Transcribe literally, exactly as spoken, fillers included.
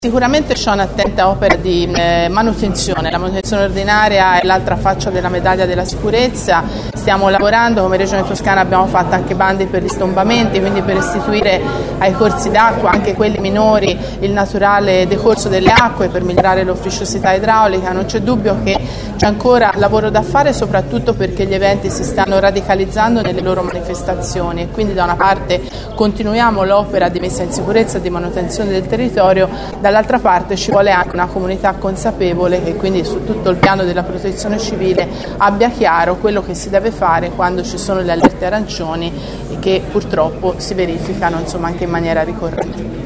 Sicuramente c'è un'attenta opera di eh, manutenzione, la manutenzione ordinaria è l'altra faccia della medaglia della sicurezza. Stiamo lavorando, come Regione Toscana abbiamo fatto anche bandi per gli stombamenti, quindi per restituire ai corsi d'acqua, anche quelli minori, il naturale decorso delle acque per migliorare l'ufficiosità idraulica. Non c'è dubbio che c'è ancora lavoro da fare, soprattutto perché gli eventi si stanno radicalizzando nelle loro manifestazioni e quindi da una parte continuiamo l'opera di messa in sicurezza e di manutenzione del territorio, dall'altra parte ci vuole anche una comunità consapevole che quindi su tutto il piano della protezione civile abbia chiaro quello che si deve fare quando ci sono le allerte arancioni che purtroppo si verificano insomma anche in maniera ricorrente.